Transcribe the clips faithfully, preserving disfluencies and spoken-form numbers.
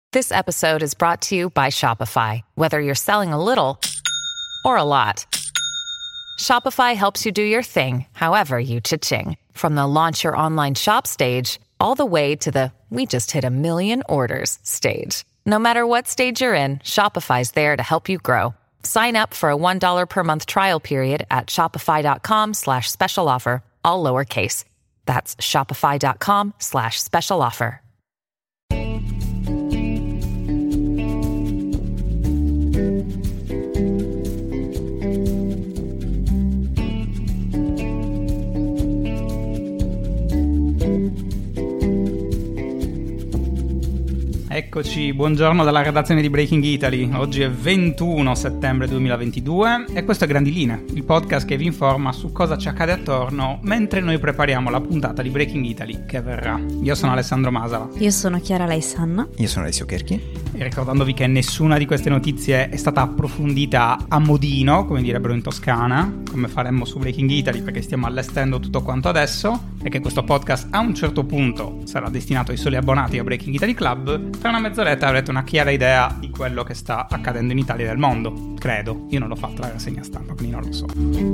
This episode is brought to you by Shopify. Whether you're selling a little or a lot, Shopify helps you do your thing, however you cha-ching. From the launch your online shop stage, all the way to the we just hit a million orders stage. No matter what stage you're in, Shopify's there to help you grow. Sign up for a one dollar per month trial period at shopify.com slash special offer, all lowercase. That's shopify.com slash special offer. Eccoci, buongiorno dalla redazione di Breaking Italy. Oggi è ventuno settembre duemilaventidue e questo è Grandi Linee, il podcast che vi informa su cosa ci accade attorno mentre noi prepariamo la puntata di Breaking Italy che verrà. Io sono Alessandro Masala. Io sono Chiara Laisanna. Io sono Alessio Kerchi. E ricordandovi che nessuna di queste notizie è stata approfondita a modino, come direbbero in Toscana, come faremmo su Breaking Italy perché stiamo allestendo tutto quanto adesso, e che questo podcast a un certo punto sarà destinato ai soli abbonati a Breaking Italy Club. Tra una mezz'oretta avrete una chiara idea di quello che sta accadendo in Italia e nel mondo, credo. Io non l'ho fatta la rassegna stampa, quindi non lo so.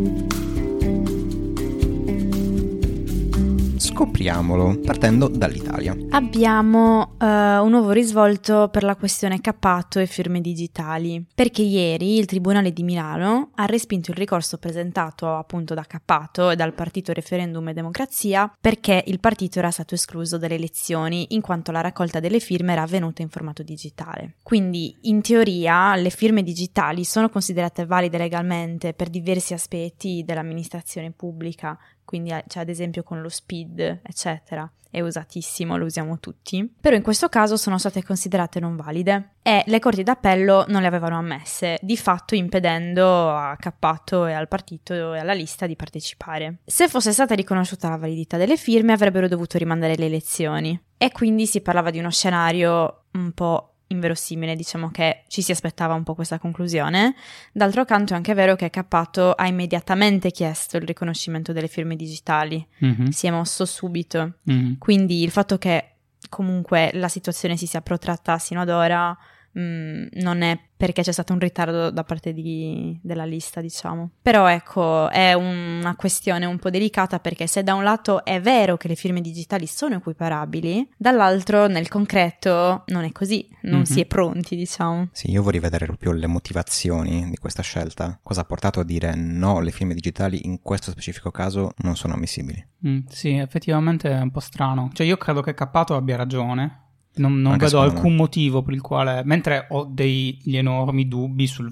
Scopriamolo partendo dall'Italia. Abbiamo uh, un nuovo risvolto per la questione Cappato e firme digitali, perché ieri il Tribunale di Milano ha respinto il ricorso presentato appunto da Cappato e dal partito Referendum e Democrazia, perché il partito era stato escluso dalle elezioni in quanto la raccolta delle firme era avvenuta in formato digitale. Quindi in teoria le firme digitali sono considerate valide legalmente per diversi aspetti dell'amministrazione pubblica, quindi cioè, ad esempio con lo S P I D, eccetera, è usatissimo, lo usiamo tutti, però in questo caso sono state considerate non valide e le corti d'appello non le avevano ammesse, di fatto impedendo a Cappato e al partito e alla lista di partecipare. Se fosse stata riconosciuta la validità delle firme avrebbero dovuto rimandare le elezioni e quindi si parlava di uno scenario un po' inverosimile, diciamo che ci si aspettava un po' questa conclusione. D'altro canto è anche vero che Cappato ha immediatamente chiesto il riconoscimento delle firme digitali, mm-hmm. si è mosso subito, mm-hmm. quindi il fatto che comunque la situazione si sia protratta sino ad ora mh, non è perché c'è stato un ritardo da parte di, della lista, diciamo. Però ecco, è una questione un po' delicata perché se da un lato è vero che le firme digitali sono equiparabili, dall'altro nel concreto non è così, non mm-hmm. si è pronti, diciamo. Sì, io vorrei vedere proprio le motivazioni di questa scelta. Cosa ha portato a dire no, le firme digitali in questo specifico caso non sono ammissibili? Mm, sì, effettivamente è un po' strano. Cioè io credo che Cappato abbia ragione. Non, non vedo alcun me. motivo per il quale, mentre ho degli enormi dubbi sul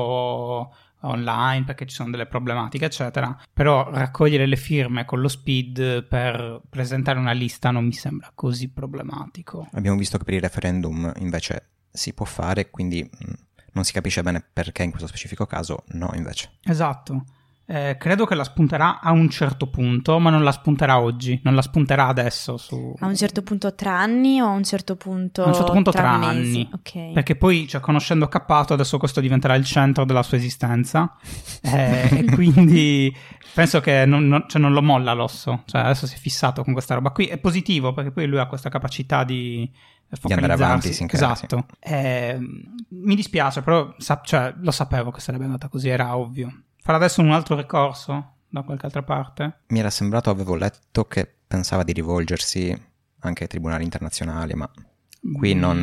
voto online perché ci sono delle problematiche eccetera, però raccogliere le firme con lo S P I D per presentare una lista non mi sembra così problematico. Abbiamo visto che per il referendum invece si può fare, quindi non si capisce bene perché in questo specifico caso no invece. Esatto. Eh, credo che la spunterà a un certo punto, ma non la spunterà oggi, non la spunterà adesso. Su... A un certo punto tra anni o a un certo punto, a un certo punto tra, tra anni? Okay. Perché poi, cioè, conoscendo Cappato, adesso questo diventerà il centro della sua esistenza eh, e quindi penso che non, non, cioè, non lo molla l'osso, cioè adesso si è fissato con questa roba qui. È positivo perché poi lui ha questa capacità di di andare avanti, si esatto. Eh, mi dispiace, però sa- cioè, lo sapevo che sarebbe andata così, era ovvio. Farà adesso un altro ricorso da qualche altra parte? Mi era sembrato, avevo letto che pensava di rivolgersi anche ai tribunali internazionali, ma qui non...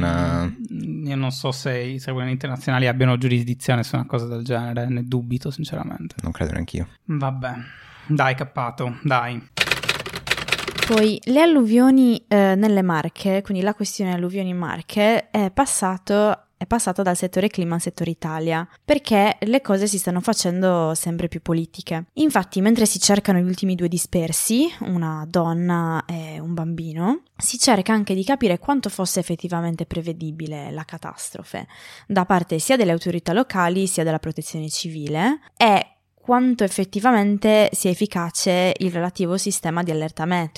Mm, io non so se i tribunali internazionali abbiano giurisdizione su una cosa del genere, ne dubito sinceramente. Non credo neanch'io. Vabbè, dai Cappato, dai. Poi le alluvioni eh, nelle Marche, quindi la questione alluvioni in Marche è passato... è passata dal settore clima al settore Italia, perché le cose si stanno facendo sempre più politiche. Infatti, mentre si cercano gli ultimi due dispersi, una donna e un bambino, si cerca anche di capire quanto fosse effettivamente prevedibile la catastrofe, da parte sia delle autorità locali sia della protezione civile, e quanto effettivamente sia efficace il relativo sistema di allerta meteo.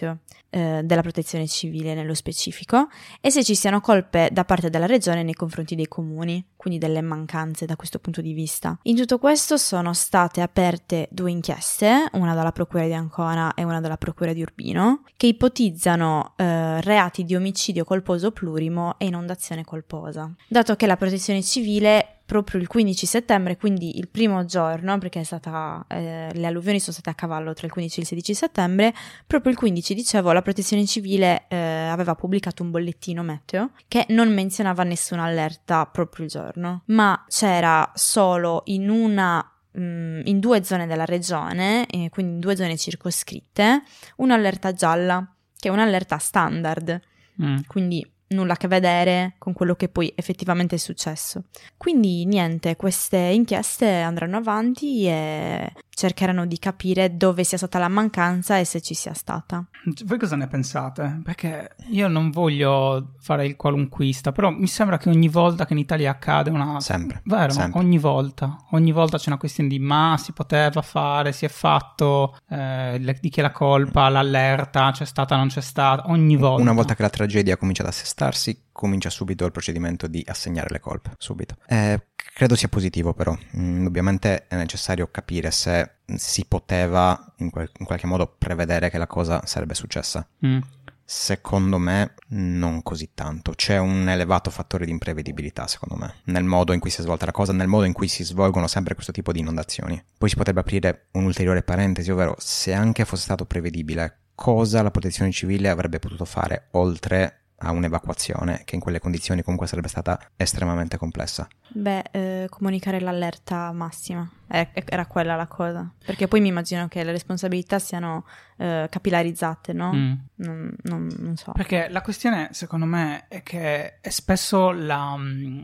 eh, della protezione civile nello specifico, e se ci siano colpe da parte della regione nei confronti dei comuni, quindi delle mancanze da questo punto di vista. In tutto questo sono state aperte due inchieste, una dalla Procura di Ancona e una dalla Procura di Urbino, che ipotizzano eh, reati di omicidio colposo plurimo e inondazione colposa. Dato che la protezione civile proprio il quindici settembre, quindi il primo giorno, perché è stata, eh, le alluvioni sono state a cavallo tra il quindici e il sedici settembre, proprio il quindici, dicevo, la protezione civile eh, aveva pubblicato un bollettino meteo che non menzionava nessuna allerta proprio il giorno, ma c'era solo in una in due zone della regione, eh, quindi in due zone circoscritte, un'allerta gialla, che è un'allerta standard, mm. quindi nulla a che vedere con quello che poi effettivamente è successo. Quindi niente, queste inchieste andranno avanti e cercheranno di capire dove sia stata la mancanza e se ci sia stata. Voi cosa ne pensate? Perché io non voglio fare il qualunquista, però mi sembra che ogni volta che in Italia accade una... Sempre. Vero, sempre. ogni volta. Ogni volta c'è una questione di ma si poteva fare, si è fatto, eh, di chi è la colpa, l'allerta, c'è stata, non c'è stata, ogni volta. Una volta che la tragedia comincia ad assestarsi, comincia subito il procedimento di assegnare le colpe, subito. Eh, credo sia positivo però, mm, ovviamente è necessario capire se si poteva in, quel, in qualche modo prevedere che la cosa sarebbe successa. Mm. Secondo me non così tanto, c'è un elevato fattore di imprevedibilità secondo me, nel modo in cui si è svolta la cosa, nel modo in cui si svolgono sempre questo tipo di inondazioni. Poi si potrebbe aprire un'ulteriore parentesi, ovvero se anche fosse stato prevedibile, cosa la protezione civile avrebbe potuto fare oltre a un'evacuazione che in quelle condizioni comunque sarebbe stata estremamente complessa. Beh, eh, comunicare l'allerta massima, eh, era quella la cosa, perché poi mi immagino che le responsabilità siano eh, capillarizzate, no? Mm. Non, non, non so. Perché la questione secondo me è che è spesso la,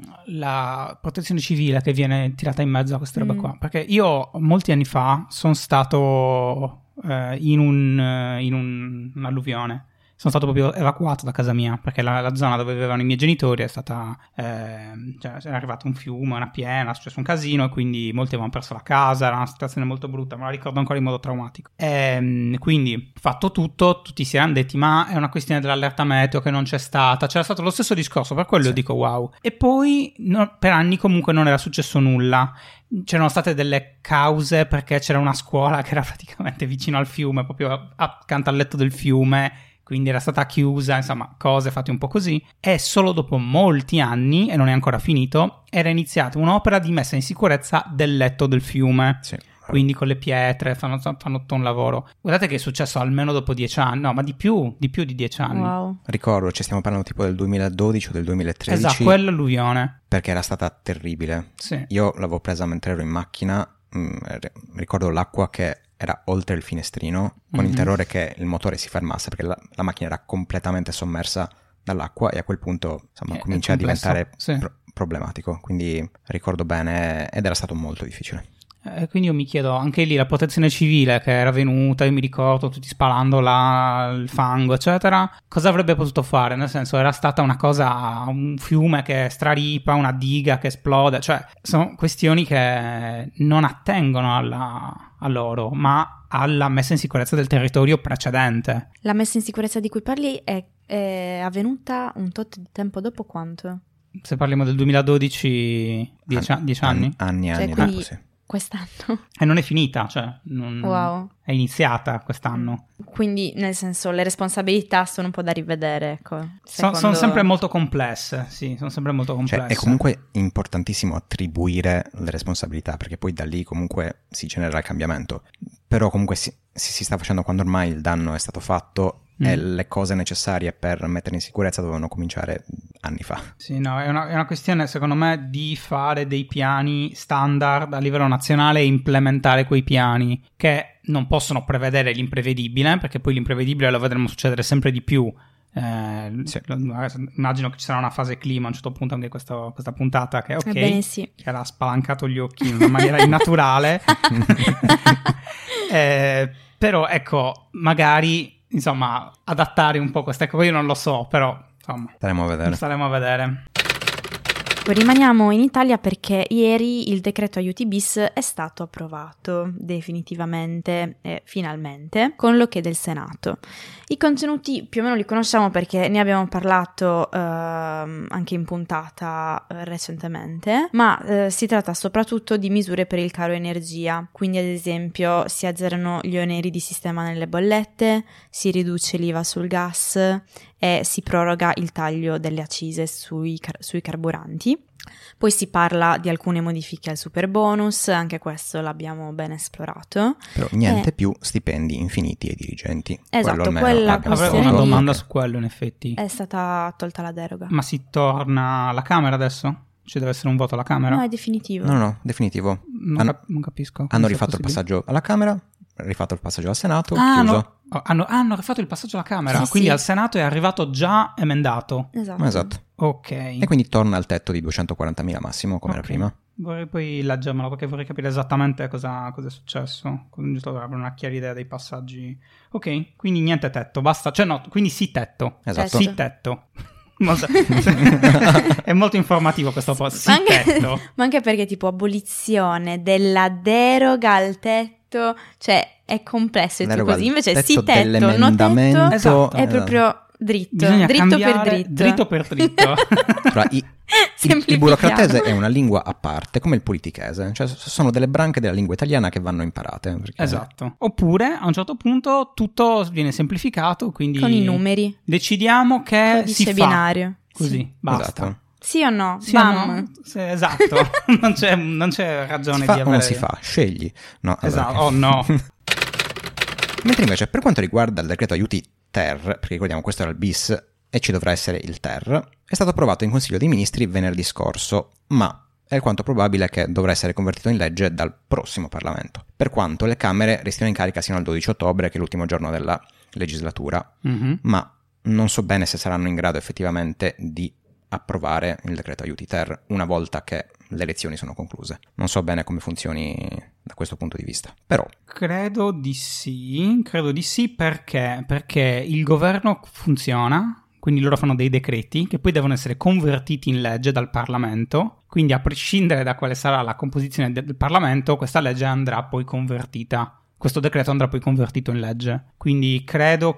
la protezione civile che viene tirata in mezzo a queste robe mm. qua, perché io molti anni fa sono stato eh, in, un, in un, un'alluvione. Sono stato proprio evacuato da casa mia, perché la, la zona dove vivevano i miei genitori è stata, eh, cioè è arrivato un fiume, una piena, è successo un casino e quindi molti avevano perso la casa, era una situazione molto brutta, me la ricordo ancora in modo traumatico. E quindi fatto tutto, tutti si erano detti ma è una questione dell'allerta meteo che non c'è stata, c'era stato lo stesso discorso, per quello sì. Io dico wow. E poi no, per anni comunque non era successo nulla. C'erano state delle cause perché c'era una scuola che era praticamente vicino al fiume, proprio accanto al letto del fiume, quindi era stata chiusa, insomma, cose fatte un po' così. E solo dopo molti anni, e non è ancora finito, era iniziata un'opera di messa in sicurezza del letto del fiume. Sì. Quindi con le pietre, fanno, fanno tutto un lavoro. Guardate che è successo almeno dopo dieci anni, no, ma di più, di più di dieci anni. Wow. Ricordo, ci stiamo parlando tipo del duemiladodici o del duemilatredici. Esatto, quell'alluvione. Perché era stata terribile. Sì. Io l'avevo presa mentre ero in macchina, mh, ricordo l'acqua che era oltre il finestrino, con mm-hmm. il terrore che il motore si fermasse, perché la, la macchina era completamente sommersa dall'acqua e a quel punto insomma, comincia a diventare sì. pro- problematico. Quindi ricordo bene ed era stato molto difficile. E quindi io mi chiedo, anche lì la protezione civile che era venuta, io mi ricordo tutti spalando là, il fango eccetera, cosa avrebbe potuto fare? Nel senso era stata una cosa, un fiume che straripa, una diga che esplode, cioè sono questioni che non attengono alla, a loro, ma alla messa in sicurezza del territorio precedente. La messa in sicurezza di cui parli è, è avvenuta un tot di tempo dopo quanto? Se parliamo del duemiladodici, dieci An- anni? An- anni, cioè, anni quindi... dopo, sì. Quest'anno? E non è finita, cioè non, wow. È iniziata quest'anno. Quindi nel senso le responsabilità sono un po' da rivedere, ecco. Secondo... Sono sempre molto complesse, sì, sono sempre molto complesse. Cioè, è comunque importantissimo attribuire le responsabilità, perché poi da lì comunque si genera il cambiamento. Però comunque si, si, si sta facendo quando ormai il danno è stato fatto mm. e le cose necessarie per mettere in sicurezza dovevano cominciare anni fa. Sì, no, è una, è una questione secondo me di fare dei piani standard a livello nazionale e implementare quei piani che non possono prevedere l'imprevedibile, perché poi l'imprevedibile lo vedremo succedere sempre di più. Eh, sì. Immagino che ci sarà una fase clima a un certo punto anche questo, questa puntata che ok, Ebbene, sì. che ha spalancato gli occhi in una maniera innaturale. eh, però ecco, magari insomma adattare un po' queste cose, io non lo so, però insomma staremo a vedere. Staremo a vedere. Ecco, rimaniamo in Italia perché ieri il decreto aiuti bis è stato approvato definitivamente e finalmente con l'ok del Senato. I contenuti più o meno li conosciamo perché ne abbiamo parlato eh, anche in puntata eh, recentemente, ma eh, si tratta soprattutto di misure per il caro energia, quindi ad esempio si azzerano gli oneri di sistema nelle bollette, si riduce l'I V A sul gas e si proroga il taglio delle accise sui, car- sui carburanti. Poi si parla di alcune modifiche al superbonus, anche questo l'abbiamo ben esplorato. Però niente e... più stipendi infiniti ai dirigenti. Esatto, quella Avrei una domanda su quello in effetti. È stata tolta la deroga. Ma si torna alla Camera adesso? Ci deve essere un voto alla Camera? No, è definitivo. No, no, definitivo. Non, hanno, cap- non capisco. Hanno rifatto il passaggio alla Camera, rifatto il passaggio al Senato, ah, chiuso. No. Oh, hanno, hanno rifatto il passaggio alla Camera, sì, quindi sì. al Senato è arrivato già emendato. Esatto. Esatto. Ok. E quindi torna al tetto di duecentoquarantamila massimo, come okay. era prima. Vorrei poi leggermelo perché vorrei capire esattamente cosa, cosa è successo, giusto per avere una chiara idea dei passaggi. Ok, quindi niente tetto, basta, cioè no, quindi sì tetto. Esatto. Sì tetto. Molto, è molto informativo questo post. Sì, anche, tetto. Ma anche perché tipo abolizione della deroga al tetto, cioè è complesso e così. Invece sì tetto, no tetto, esatto. è proprio dritto, Bisogna dritto per dritto. Dritto per dritto. Cioè, i, il, il burocratese è una lingua a parte, come il politichese, cioè sono delle branche della lingua italiana che vanno imparate. Perché... Esatto. Oppure a un certo punto tutto viene semplificato, quindi con i numeri. Decidiamo che Codice si fa binario. così, sì. basta. Esatto. Sì o no? Sì Bam. o no? Sì, esatto. non, c'è, non c'è ragione si fa di avere... o non si fa? Scegli. No, esatto. Allora... Oh no. Mentre invece per quanto riguarda il decreto aiuti ter, perché ricordiamo questo era il bis e ci dovrà essere il ter, è stato approvato in Consiglio dei Ministri venerdì scorso, ma è alquanto probabile che dovrà essere convertito in legge dal prossimo Parlamento, per quanto le Camere restino in carica sino al dodici ottobre, che è l'ultimo giorno della legislatura, Mm-hmm. ma non so bene se saranno in grado effettivamente di approvare il decreto aiuti ter una volta che le elezioni sono concluse. Non so bene come funzioni da questo punto di vista, però... Credo di sì, credo di sì perché? Perché il governo funziona, quindi loro fanno dei decreti che poi devono essere convertiti in legge dal Parlamento, quindi a prescindere da quale sarà la composizione del Parlamento, questa legge andrà poi convertita. Questo decreto andrà poi convertito in legge, quindi credo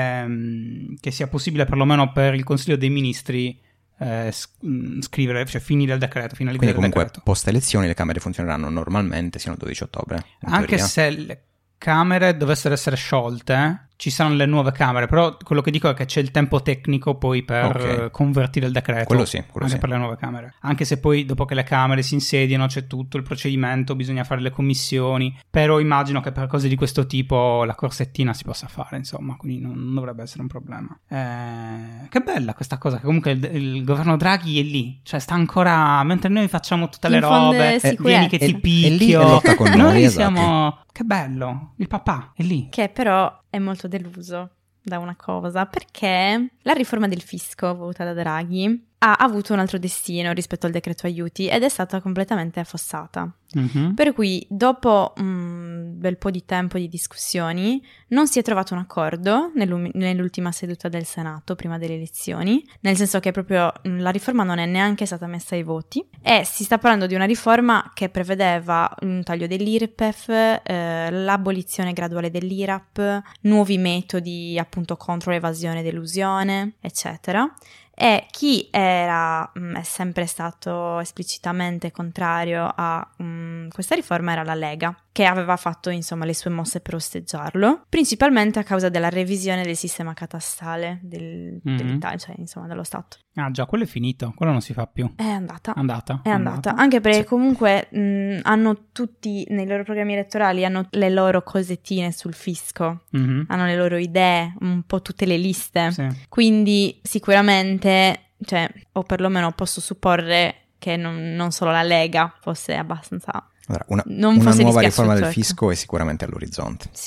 che, che sia possibile perlomeno per il Consiglio dei Ministri eh, scrivere, cioè finire il decreto, finalizzare Quindi comunque il decreto. Post elezioni le Camere funzioneranno normalmente sino al dodici ottobre. Anche teoria. se le Camere dovessero essere sciolte, ci saranno le nuove Camere, però quello che dico è che c'è il tempo tecnico poi per okay. convertire il decreto. Quello sì, quello anche sì. per le nuove Camere. Anche se poi dopo che le Camere si insediano c'è tutto il procedimento, bisogna fare le commissioni, però immagino che per cose di questo tipo la corsettina si possa fare, insomma, quindi non, non dovrebbe essere un problema. Eh, che bella questa cosa, che comunque il, il governo Draghi è lì, cioè sta ancora, mentre noi facciamo tutte le robe, eh, vieni che ti è, picchio, è lì e lotta con noi, noi esatto. siamo... Che bello, il papà è lì. Che però è molto deluso da una cosa, perché la riforma del fisco voluta da Draghi ha avuto un altro destino rispetto al decreto aiuti ed è stata completamente affossata. Mm-hmm. Per cui dopo un bel po' di tempo di discussioni non si è trovato un accordo nell'ultima seduta del Senato prima delle elezioni, nel senso che proprio la riforma non è neanche stata messa ai voti e si sta parlando di una riforma che prevedeva un taglio dell'I R P E F, eh, l'abolizione graduale dell'I R A P, nuovi metodi appunto contro l'evasione ed elusione, eccetera. E chi era mh, è sempre stato esplicitamente contrario a mh, questa riforma era la Lega, che aveva fatto insomma le sue mosse per osteggiarlo, principalmente a causa della revisione del sistema catastale del, mm-hmm. dell'Italia, cioè insomma dello Stato. Ah già, quello è finito, quello non si fa più. È andata. Andata. È andata, andata. Anche perché sì. comunque mh, hanno tutti, nei loro programmi elettorali, hanno le loro cosettine sul fisco, mm-hmm. hanno le loro idee, un po' tutte le liste, sì. Quindi sicuramente, cioè, o perlomeno posso supporre che non, non solo la Lega fosse abbastanza... Allora, una, non una fosse nuova riforma del ecco. fisco è sicuramente all'orizzonte. Sì.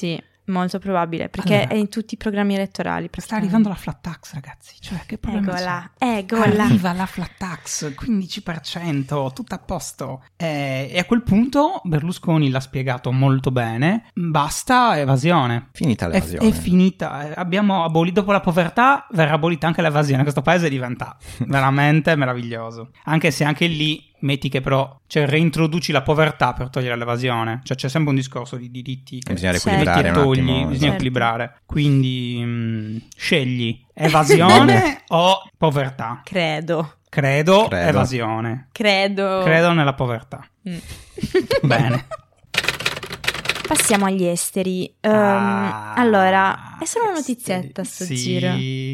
molto probabile, perché Allora, è in tutti i programmi elettorali. Sta arrivando la flat tax, ragazzi, cioè che problema Egola, c'è? egola. Arriva la flat tax, quindici per cento, tutto a posto. E, e a quel punto Berlusconi l'ha spiegato molto bene, basta evasione. Finita È, l'evasione. è finita, abbiamo abolito, dopo la povertà verrà abolita anche l'evasione, questo paese diventa veramente meraviglioso. Anche se anche lì metti che però, cioè, reintroduci la povertà per togliere l'evasione, cioè c'è sempre un discorso di diritti che Bisogna Certo. riequilibrare metti e un togli, attimo. bisogna Certo. equilibrare. Quindi mh, scegli evasione o povertà. Credo, Credo, Credo. evasione. credo. Credo nella povertà. Mm. Bene. Passiamo agli esteri. Ehm, Ah, allora, è solo una esteri. notizietta sto Sì. giro.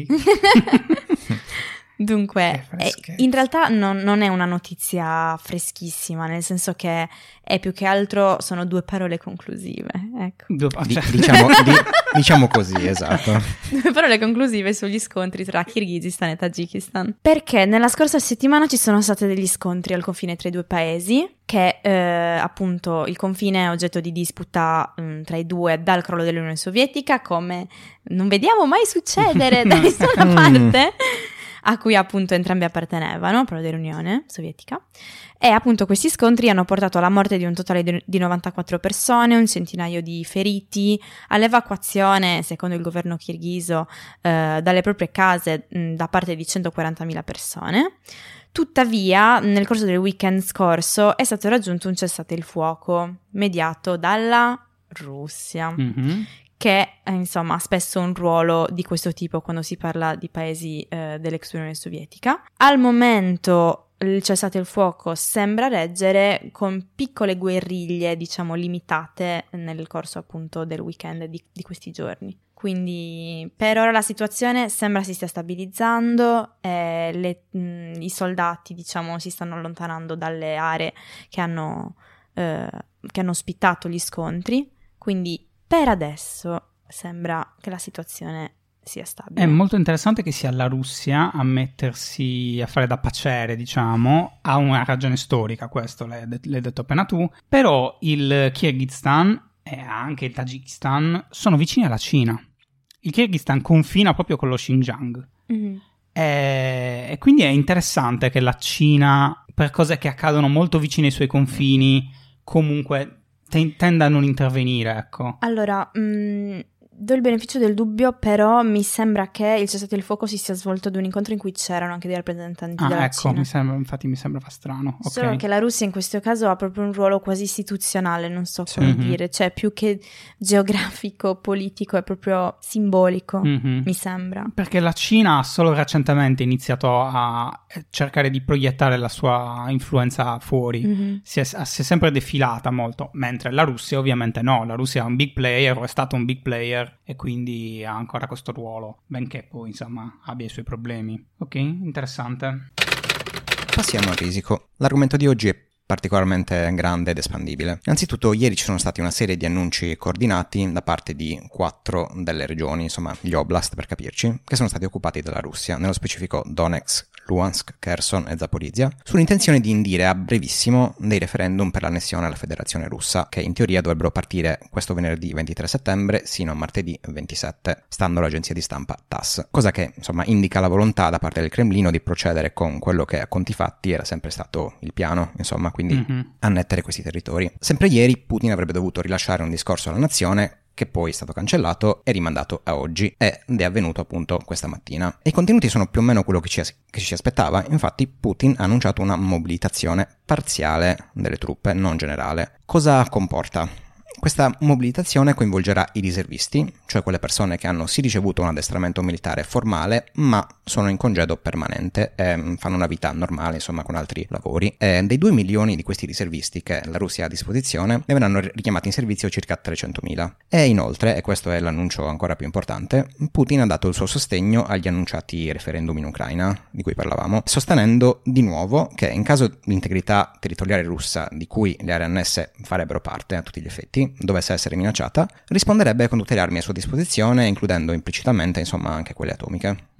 Dunque, Che eh, freschezza. in realtà non, non è una notizia freschissima, nel senso che è più che altro sono due parole conclusive, ecco. Due- Di- cioè- diciamo, di- diciamo così, esatto. Due parole conclusive sugli scontri tra Kirghizistan e Tagikistan. Perché nella scorsa settimana ci sono stati degli scontri al confine tra i due paesi, che eh, appunto il confine è oggetto di disputa mh, tra i due dal crollo dell'Unione Sovietica, come non vediamo mai succedere da nessuna Mm. parte, a cui appunto entrambi appartenevano, proprio dell'Unione Sovietica. E appunto questi scontri hanno portato alla morte di un totale di di novantaquattro persone, un centinaio di feriti, all'evacuazione, secondo il governo kirghizo, eh, dalle proprie case mh, da parte di centoquarantamila persone. Tuttavia, nel corso del weekend scorso è stato raggiunto un cessate il fuoco mediato dalla Russia, Mhm. che eh, insomma ha spesso un ruolo di questo tipo quando si parla di paesi eh, dell'ex Unione Sovietica. Al momento il cessate il fuoco sembra reggere con piccole guerriglie, diciamo, limitate nel corso appunto del weekend di, di questi giorni. Quindi per ora la situazione sembra si stia stabilizzando e le- mh, i soldati, diciamo, si stanno allontanando dalle aree che hanno, eh, che hanno ospitato gli scontri. Quindi per adesso sembra che la situazione sia stabile. È molto interessante che sia la Russia a mettersi a fare da paciere, diciamo, ha una ragione storica, questo l'hai, det- l'hai detto appena tu, però il Kirghizistan e anche il Tagikistan sono vicini alla Cina. Il Kirghizistan confina proprio con lo Xinjiang. Mhm. E, e quindi è interessante che la Cina, per cose che accadono molto vicine ai suoi confini, comunque te- tenda a non intervenire, ecco. Allora, mh, do il beneficio del dubbio, però mi sembra che il cessate il fuoco si sia svolto ad un incontro in cui c'erano anche dei rappresentanti Ah, della ecco, Cina. mi sembra, infatti mi sembrava strano. Ok. Solo che la Russia in questo caso ha proprio un ruolo quasi istituzionale, non so Sì. come Mhm. dire, cioè più che geografico, politico, è proprio simbolico, Mhm. mi sembra. Perché la Cina ha solo recentemente iniziato a cercare di proiettare la sua influenza fuori. Mhm. Si, è, si è sempre defilata molto, mentre la Russia ovviamente no. La Russia è un big player, o è stato un big player, e quindi ha ancora questo ruolo, benché poi insomma abbia i suoi problemi. Ok, interessante. Passiamo al risico. L'argomento di oggi è particolarmente grande ed espandibile. Innanzitutto, ieri ci sono stati una serie di annunci coordinati da parte di quattro delle regioni, insomma gli oblast per capirci, che sono stati occupati dalla Russia, nello specifico Donetsk, Luhansk, Kherson e Zaporizhia, sull'intenzione di indire a brevissimo dei referendum per l'annessione alla Federazione Russa, che in teoria dovrebbero partire questo venerdì ventitré settembre sino a martedì ventisette, stando all'agenzia di stampa T A S S, cosa che insomma indica la volontà da parte del Cremlino di procedere con quello che a conti fatti era sempre stato il piano, insomma, quindi Mhm. annettere questi territori. Sempre ieri Putin avrebbe dovuto rilasciare un discorso alla nazione, che poi è stato cancellato e rimandato a oggi, ed è avvenuto appunto questa mattina. E i contenuti sono più o meno quello che ci, che ci si aspettava. Infatti Putin ha annunciato una mobilitazione parziale delle truppe, non generale. Cosa comporta? Questa mobilitazione coinvolgerà i riservisti, cioè quelle persone che hanno sì ricevuto un addestramento militare formale, ma sono in congedo permanente e fanno una vita normale, insomma, con altri lavori. E dei due milioni di questi riservisti che la Russia ha a disposizione, ne verranno richiamati in servizio circa trecentomila. E inoltre, e questo è l'annuncio ancora più importante, Putin ha dato il suo sostegno agli annunciati referendum in Ucraina, di cui parlavamo, sostenendo di nuovo che in caso di integrità territoriale russa, di cui le aree annesse farebbero parte a tutti gli effetti, dovesse essere minacciata, risponderebbe con tutte le armi a sua disposizione, includendo implicitamente, insomma, anche quelle atomiche.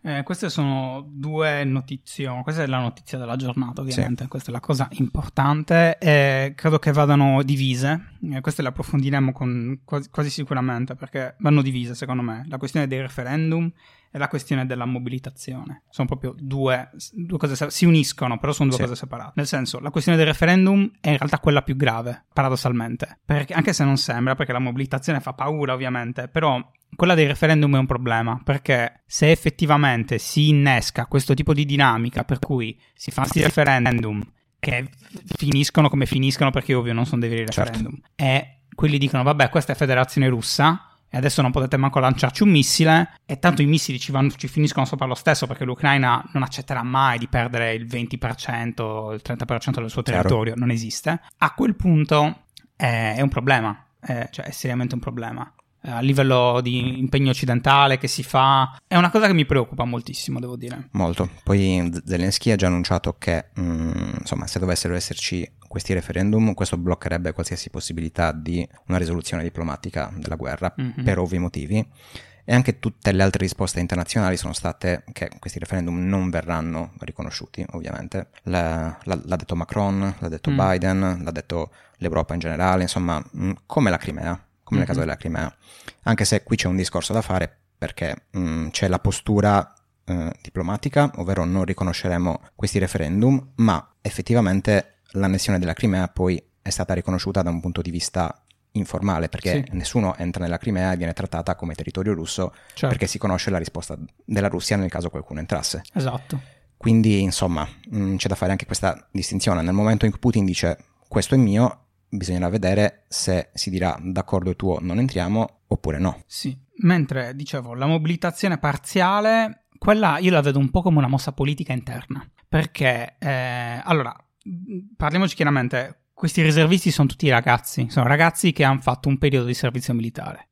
Eh, queste sono due notizie, questa è la notizia della giornata ovviamente, sì. Questa è la cosa importante e credo che vadano divise, eh, queste le approfondiremo con, quasi, quasi sicuramente perché vanno divise secondo me, la questione dei referendum e la questione della mobilitazione, sono proprio due, due cose, si uniscono però sono due sì. cose separate, nel senso la questione del referendum è in realtà quella più grave, paradossalmente, perché, anche se non sembra, perché la mobilitazione fa paura ovviamente, però quella dei referendum è un problema, perché se effettivamente si innesca questo tipo di dinamica per cui si fanno questi referendum che finiscono come finiscono, perché ovvio non sono dei veri referendum, certo. E quelli dicono vabbè questa è Federazione Russa e adesso non potete manco lanciarci un missile e tanto i missili ci, vanno, ci finiscono sopra lo stesso perché l'Ucraina non accetterà mai di perdere il venti per cento, il trenta per cento del suo territorio, chiaro. Non esiste. A quel punto è, è un problema, è, cioè è seriamente un problema. A livello di impegno occidentale che si fa, è una cosa che mi preoccupa moltissimo, devo dire. Molto. Poi Zelensky ha già annunciato che mh, insomma, se dovessero esserci questi referendum, questo bloccherebbe qualsiasi possibilità di una risoluzione diplomatica della guerra, mm-hmm. per ovvi motivi. E anche tutte le altre risposte internazionali sono state che questi referendum non verranno riconosciuti, ovviamente. L'ha, l'ha detto Macron, l'ha detto mm. Biden, l'ha detto l'Europa in generale, insomma, mh, come la Crimea. Come nel caso della Crimea, anche se qui c'è un discorso da fare perché mh, c'è la postura eh, diplomatica, ovvero non riconosceremo questi referendum, ma effettivamente l'annessione della Crimea poi è stata riconosciuta da un punto di vista informale, perché sì. nessuno entra nella Crimea e viene trattata come territorio russo, certo. perché si conosce la risposta della Russia nel caso qualcuno entrasse. Esatto. Quindi insomma mh, c'è da fare anche questa distinzione. Nel momento in cui Putin dice questo è mio, bisognerà vedere se si dirà d'accordo tuo non entriamo oppure no. Sì, mentre dicevo la mobilitazione parziale, quella io la vedo un po' come una mossa politica interna, perché eh, allora parliamoci chiaramente, questi riservisti sono tutti ragazzi, sono ragazzi che hanno fatto un periodo di servizio militare.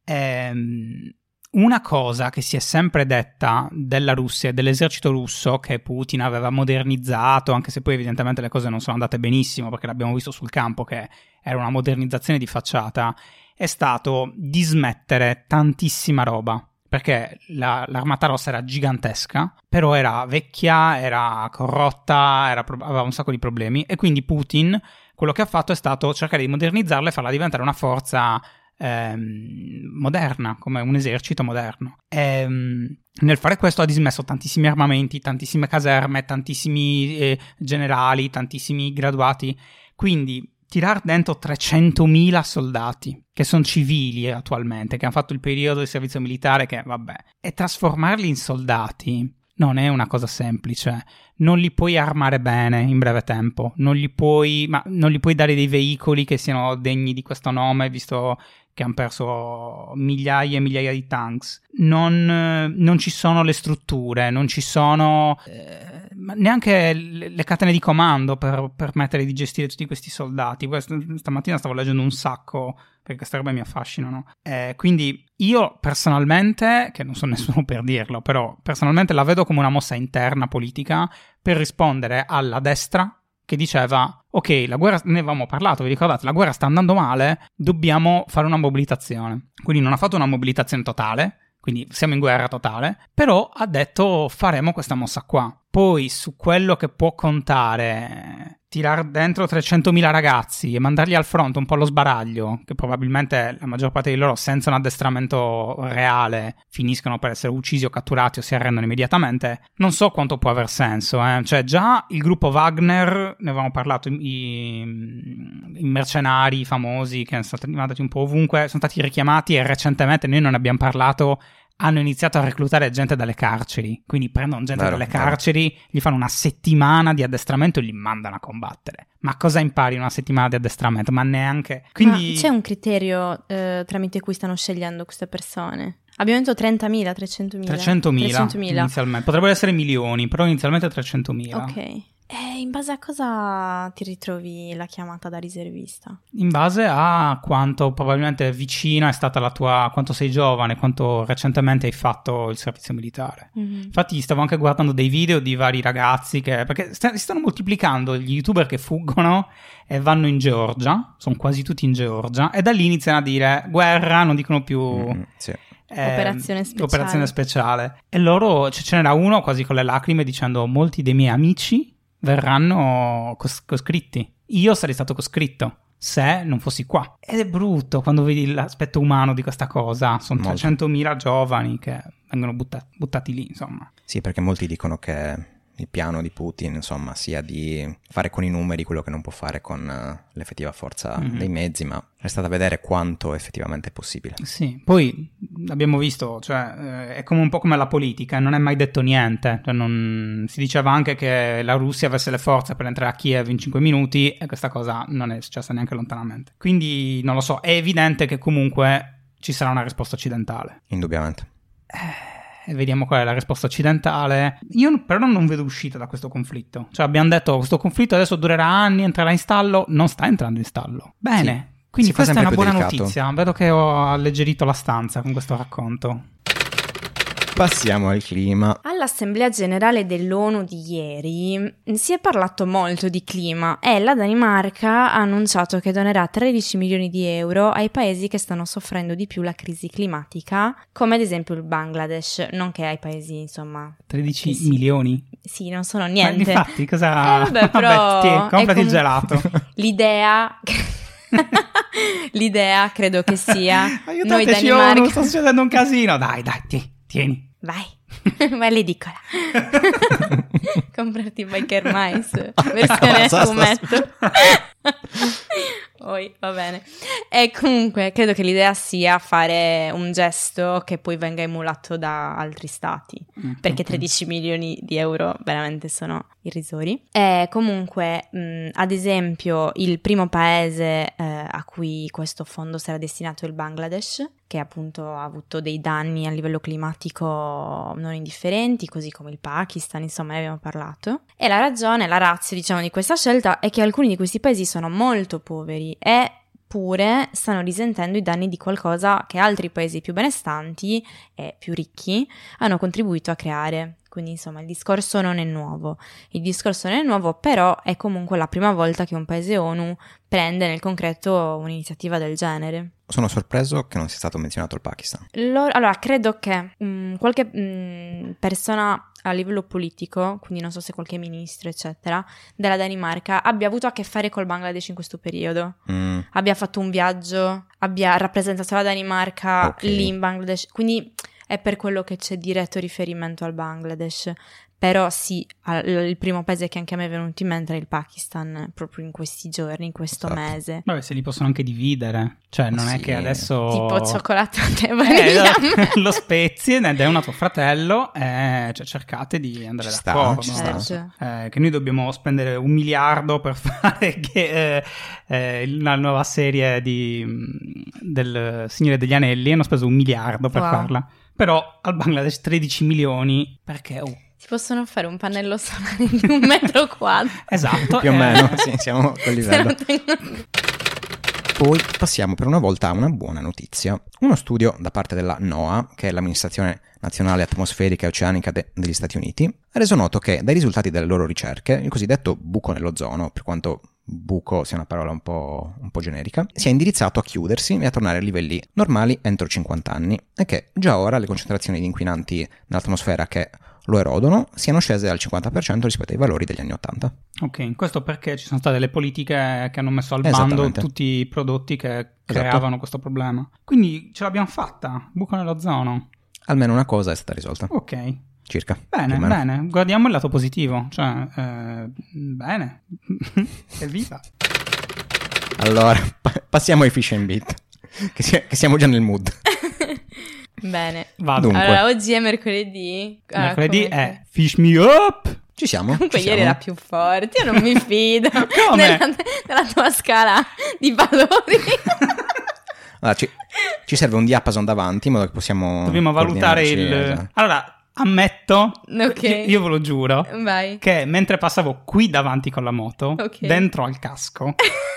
Ehm, una cosa che si è sempre detta della Russia e dell'esercito russo, che Putin aveva modernizzato, anche se poi evidentemente le cose non sono andate benissimo, perché l'abbiamo visto sul campo che era una modernizzazione di facciata, è stato dismettere tantissima roba. Perché la, l'armata rossa era gigantesca, però era vecchia, era corrotta, era, aveva un sacco di problemi, e quindi Putin quello che ha fatto è stato cercare di modernizzarla e farla diventare una forza ehm, moderna, come un esercito moderno. E, nel fare questo ha dismesso tantissimi armamenti, tantissime caserme, tantissimi eh, generali, tantissimi graduati, quindi tirar dentro trecentomila soldati, che sono civili attualmente, che hanno fatto il periodo di servizio militare, che vabbè, e trasformarli in soldati non è una cosa semplice. Non li puoi armare bene in breve tempo, non gli puoi, ma non gli puoi dare dei veicoli che siano degni di questo nome, visto che hanno perso migliaia e migliaia di tanks. Non, non ci sono le strutture, non ci sono eh, neanche le, le catene di comando per permettere di gestire tutti questi soldati. Questo, stamattina stavo leggendo un sacco, perché queste robe mi affascinano. Eh, quindi io personalmente, che non sono nessuno per dirlo, però personalmente la vedo come una mossa interna politica per rispondere alla destra che diceva ok, la guerra, ne avevamo parlato, vi ricordate, la guerra sta andando male, dobbiamo fare una mobilitazione. Quindi non ha fatto una mobilitazione totale, quindi siamo in guerra totale, però ha detto faremo questa mossa qua. Poi su quello che può contare tirar dentro trecentomila ragazzi e mandarli al fronte un po' allo sbaraglio, che probabilmente la maggior parte di loro senza un addestramento reale finiscono per essere uccisi o catturati o si arrendono immediatamente, non so quanto può aver senso. Eh. Cioè già il gruppo Wagner, ne avevamo parlato, i, i mercenari famosi che sono stati mandati un po' ovunque, sono stati richiamati e recentemente noi non ne abbiamo parlato, hanno iniziato a reclutare gente dalle carceri, quindi prendono gente vero, dalle carceri, vero. Gli fanno una settimana di addestramento e li mandano a combattere. Ma cosa impari in una settimana di addestramento? Ma neanche... Quindi... Ma c'è un criterio eh, tramite cui stanno scegliendo queste persone? Abbiamo detto trentamila, trecentomila? trecentomila, trecentomila inizialmente. Potrebbero essere milioni, però inizialmente trecentomila. Ok. E in base a cosa ti ritrovi la chiamata da riservista? In base a quanto probabilmente vicina è stata la tua, quanto sei giovane, quanto recentemente hai fatto il servizio militare. Mm-hmm. Infatti stavo anche guardando dei video di vari ragazzi che, perché st- si stanno moltiplicando gli youtuber che fuggono e vanno in Georgia, sono quasi tutti in Georgia, e da lì iniziano a dire guerra, non dicono più... Mm, sì. eh, operazione speciale. operazione speciale. E loro, cioè, ce n'era uno quasi con le lacrime dicendo molti dei miei amici verranno cos- coscritti. Io sarei stato coscritto se non fossi qua. Ed è brutto quando vedi l'aspetto umano di questa cosa. Sono Molto. trecentomila giovani che vengono butta- buttati lì, insomma. Sì, perché molti dicono che il piano di Putin, insomma, sia di fare con i numeri quello che non può fare con uh, l'effettiva forza Mm-hmm. dei mezzi, ma resta da vedere quanto effettivamente è possibile. Sì, poi abbiamo visto, cioè eh, è come un po' come la politica, non è mai detto niente, cioè, non... si diceva anche che la Russia avesse le forze per entrare a Kiev in cinque minuti e questa cosa non è successa neanche lontanamente. Quindi non lo so, è evidente che comunque ci sarà una risposta occidentale. Indubbiamente. E vediamo qual è la risposta occidentale. Io però non vedo uscita da questo conflitto. Cioè abbiamo detto questo conflitto adesso durerà anni, entrerà in stallo, non sta entrando in stallo. Bene, Sì. quindi Si fa questa è una sempre buona più delicato. notizia. Vedo che ho alleggerito la stanza con questo racconto. Passiamo al clima. All'Assemblea Generale dell'ONU di ieri si è parlato molto di clima e la Danimarca ha annunciato che donerà tredici milioni di euro ai paesi che stanno soffrendo di più la crisi climatica, come ad esempio il Bangladesh, nonché ai paesi, insomma... tredici Sì. milioni? Sì, non sono Ma niente. infatti, cosa... Eh, vabbè, però... tieni, comprati è com- il gelato. L'idea... L'idea credo che sia... noi Aiutateci, Danimarca... ONU, sta succedendo un casino. Dai, dai, tieni, tieni. Vai, vai all'edicola. Comprarti Biker Mice versione Cosa sta fumetto. Poi va bene. E comunque credo che l'idea sia fare un gesto che poi venga emulato da altri stati, Mm, perché ok. tredici milioni di euro veramente sono irrisori. E comunque mh, ad esempio il primo paese eh, a cui questo fondo sarà destinato è il Bangladesh, che appunto ha avuto dei danni a livello climatico non indifferenti, così come il Pakistan, insomma ne abbiamo parlato. E la ragione, la ratio diciamo di questa scelta è che alcuni di questi paesi sono molto poveri e pure stanno risentendo i danni di qualcosa che altri paesi più benestanti e più ricchi hanno contribuito a creare. Quindi insomma il discorso non è nuovo, il discorso non è nuovo, però è comunque la prima volta che un paese ONU prende nel concreto un'iniziativa del genere. Sono sorpreso che non sia stato menzionato il Pakistan. Loro, allora, credo che mh, qualche mh, persona a livello politico, quindi non so se qualche ministro, eccetera, della Danimarca abbia avuto a che fare col Bangladesh in questo periodo. Mm, Abbia fatto un viaggio, abbia rappresentato la Danimarca Ok. lì in Bangladesh, quindi è per quello che c'è diretto riferimento al Bangladesh. Però sì, al- il primo paese che anche a me è venuto in mente è il Pakistan, proprio in questi giorni, in questo Esatto. mese. Vabbè, se li possono anche dividere. Cioè, non è Sì. che adesso... Tipo cioccolato e Eh, vaniglia. lo, lo spezi ed è un tuo fratello, eh, cioè cercate di andare Ci sta, d'accordo. ci sta. no? Eh, che noi dobbiamo spendere un miliardo per fare che, eh, eh, la nuova serie di, del Signore degli Anelli, hanno speso un miliardo per Wow. farla. Però al Bangladesh tredici milioni, perché... oh, Si possono fare un pannello solare di un metro quadro. esatto. più o eh, meno, sì, siamo a quel Se livello. non tengono- Poi passiamo per una volta a una buona notizia. Uno studio da parte della NOAA, che è l'Amministrazione Nazionale Atmosferica e Oceanica de- degli Stati Uniti, ha reso noto che dai risultati delle loro ricerche, il cosiddetto buco nell'ozono, per quanto buco sia una parola un po', un po' generica, si è indirizzato a chiudersi e a tornare a livelli normali entro cinquanta anni e che già ora le concentrazioni di inquinanti nell'atmosfera che lo erodono siano scese al cinquanta per cento rispetto ai valori degli anni ottanta. Ok, questo perché ci sono state le politiche che hanno messo al bando Esattamente. tutti i prodotti che creavano questo problema. Quindi ce l'abbiamo fatta, buco nell'ozono. Almeno una cosa è stata risolta, Ok, circa. bene, più o meno. bene, guardiamo il lato positivo, cioè, eh, bene, evviva. Allora, pa- passiamo ai fish and beat, che, si- che siamo già nel mood. Bene. Vado. Dunque. Allora, oggi è mercoledì. Ah, Mercoledì come- è Fish Me Up. Ci siamo? Comunque ci ieri siamo. era più forte, io non mi fido. Come? Nella, nella tua scala di valori. Allora, ci, ci serve un diapason davanti in modo che possiamo Dobbiamo valutare il... coordinarci, esatto. Allora, ammetto, Ok. io, io ve lo giuro, Vai. che mentre passavo qui davanti con la moto, Ok. dentro al casco,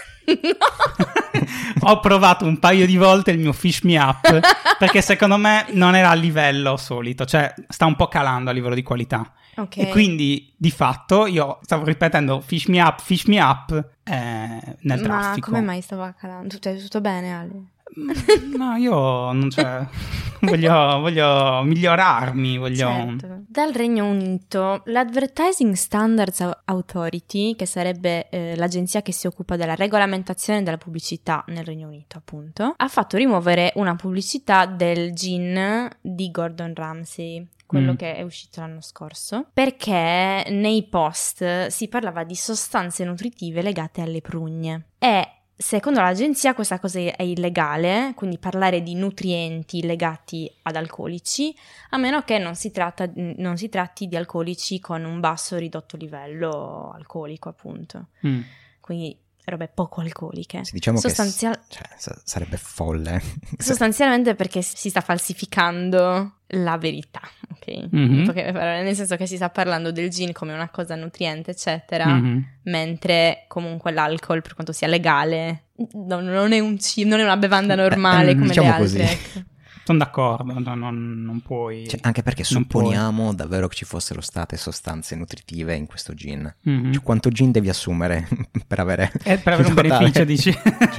No. ho provato un paio di volte il mio Fish Me Up, perché secondo me non era a livello solito, cioè sta un po' calando a livello di qualità. Ok. E quindi, di fatto, io stavo ripetendo Fish Me Up, Fish Me Up eh, nel Ma traffico. come mai stava calando? Tutto, tutto bene, Ale? No, io non c'è. voglio, voglio migliorarmi. Voglio... Certo. Dal Regno Unito, l'Advertising Standards Authority, che sarebbe eh, l'agenzia che si occupa della regolamentazione della pubblicità nel Regno Unito, appunto, ha fatto rimuovere una pubblicità del gin di Gordon Ramsay, quello mm. che è uscito l'anno scorso, perché nei post si parlava di sostanze nutritive legate alle prugne. E secondo l'agenzia questa cosa è illegale, quindi parlare di nutrienti legati ad alcolici, a meno che non si, tratta, non si tratti di alcolici con un basso ridotto livello alcolico, appunto. Mm. Quindi robe poco alcoliche. Sì, diciamo Sostanzial- che s- cioè, s- sarebbe folle. Sostanzialmente perché si sta falsificando la verità, ok? Mm-hmm. Perché, nel senso che si sta parlando del gin come una cosa nutriente, eccetera, mm-hmm. mentre comunque l'alcol, per quanto sia legale, non, non, è, un c- non è una bevanda normale eh, come diciamo le altre. Così. Sono d'accordo, no, non, non puoi... Cioè, anche perché supponiamo puoi. davvero che ci fossero state sostanze nutritive in questo gin. Mm-hmm. Cioè, quanto gin devi assumere per avere... Eh, per avere un beneficio, dici?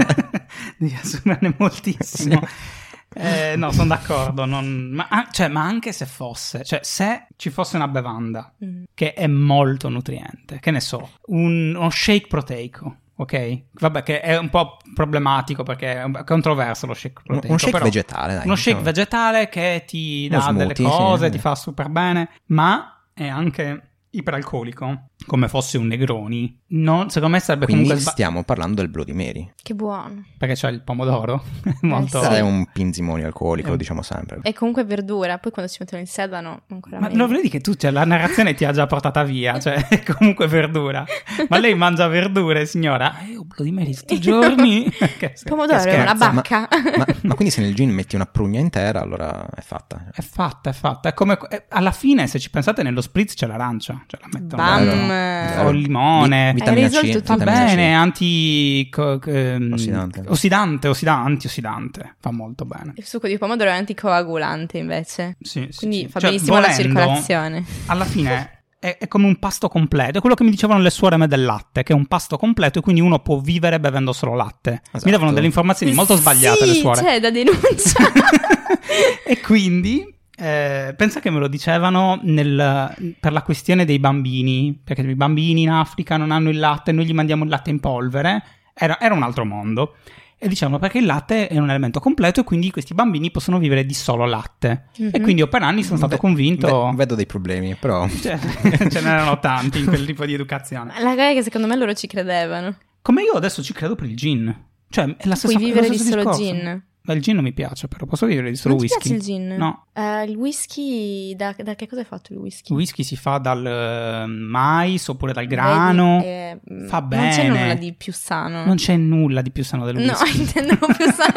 Devi assumerne moltissimo. Sì. Eh, no, sono d'accordo. Non... Ma, cioè, ma anche se fosse... Cioè, se ci fosse una bevanda mm. che è molto nutriente, che ne so, un, uno shake proteico, ok? Vabbè, che è un po' problematico perché è controverso lo shake proteico. Un shake però vegetale, dai. Uno shake diciamo. vegetale che ti dà smoothie, delle cose, sì, ti fa super bene, ma è anche iperalcolico, come fosse un Negroni. Non, secondo me sarebbe Quindi comunque... Quindi stiamo parlando del Bloody Mary. Che buono. Perché c'è il pomodoro. Molto... Eh sì. È un pinzimonio alcolico, eh. diciamo sempre. E comunque verdura, poi quando ci mettono il sedano ancora Ma meglio. lo vedi che tu, cioè, la narrazione ti ha già portata via, cioè è comunque verdura. Ma lei mangia verdure, signora? Eh, oh, Bloody Mary tutti i giorni. che, pomodoro che è una bacca. Ma, ma, ma quindi se nel gin metti una prugna intera, allora è fatta. È fatta, è fatta. È come, è, alla fine, se ci pensate, nello spritz c'è l'arancia. Cioè la mettono Bam! O il limone. Vi, vitamina C. Va bene, anti... Co, ehm, ossidante. Ossidante, ossidante, antiossidante. Fa molto bene. Il succo di pomodoro è anticoagulante, invece. Sì, Quindi sì, fa cioè, benissimo volendo, la circolazione. Alla fine... È, è come un pasto completo, è quello che mi dicevano le suore me del latte, che è un pasto completo e quindi uno può vivere bevendo solo latte. Esatto. Mi davano delle informazioni molto sbagliate sì, le suore. Sì, c'è da denuncia. E quindi eh, pensa che me lo dicevano nel, per la questione dei bambini, perché i bambini in Africa non hanno il latte, noi gli mandiamo il latte in polvere, era, era un altro mondo. E dicevano perché il latte è un elemento completo e quindi questi bambini possono vivere di solo latte. Mm-hmm. E quindi io per anni sono stato Ve- convinto... ve- vedo dei problemi, però... Cioè, ce n'erano tanti in quel tipo di educazione. La cosa è che secondo me loro ci credevano. Come io adesso ci credo per il gin. Cioè, è la stessa cosa. Puoi vivere di solo discorso. gin. Ma il gin non mi piace, però posso vivere di solo non whisky. Non ti piace il gin? No. Uh, il whisky, da, da che cosa è fatto il whisky? Il whisky si fa dal uh, mais oppure dal grano. Vedi, eh, fa bene. Non c'è nulla di più sano. Non c'è nulla di più sano del whisky. No, intendevo più sano.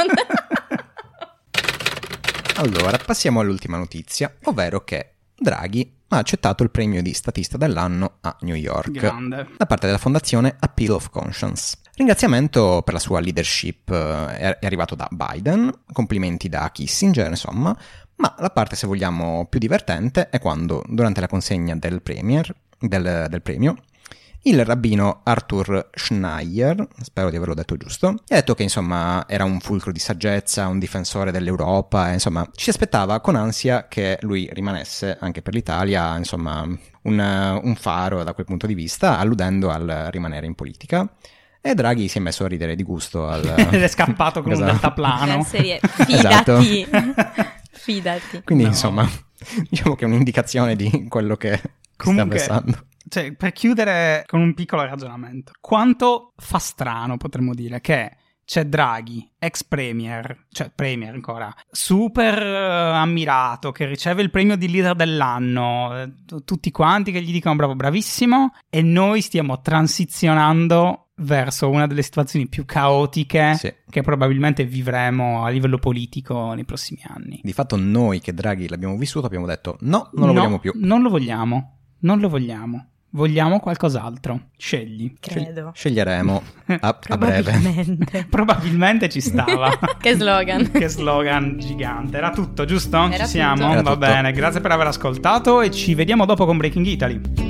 Allora, passiamo all'ultima notizia, ovvero che Draghi ha accettato il premio di statista dell'anno a New York. Grande. Da parte della fondazione Appeal of Conscience. Ringraziamento per la sua leadership è arrivato da Biden, complimenti da Kissinger, insomma, ma la parte, se vogliamo, più divertente è quando, durante la consegna del, premier, del, del premio, il rabbino Arthur Schneier, spero di averlo detto giusto, ha detto che insomma era un fulcro di saggezza, un difensore dell'Europa, e, insomma ci aspettava con ansia che lui rimanesse anche per l'Italia, insomma un, un faro da quel punto di vista, alludendo al rimanere in politica. E Draghi si è messo a ridere di gusto al... ed è scappato con esatto. un deltaplano. Serie, fidati, esatto. Fidati. Quindi no. insomma diciamo che è un'indicazione di quello che Comunque, sta pensando. Cioè, per chiudere con un piccolo ragionamento, quanto fa strano, potremmo dire, che c'è Draghi, ex premier, cioè premier ancora, super uh, ammirato, che riceve il premio di leader dell'anno, eh, tutti quanti che gli dicono bravo, bravissimo, e noi stiamo transizionando verso una delle situazioni più caotiche sì. che probabilmente vivremo a livello politico nei prossimi anni. Di fatto noi che Draghi l'abbiamo vissuto abbiamo detto no, non lo no, vogliamo più. Non lo vogliamo, non lo vogliamo. Vogliamo qualcos'altro. Scegli. Credo. Sceglieremo a, a breve. Probabilmente. Probabilmente ci stava. Che slogan. Che slogan gigante. Era tutto, giusto? Era ci siamo? tutto. Va tutto. bene. Grazie per aver ascoltato e ci vediamo dopo con Breaking Italy.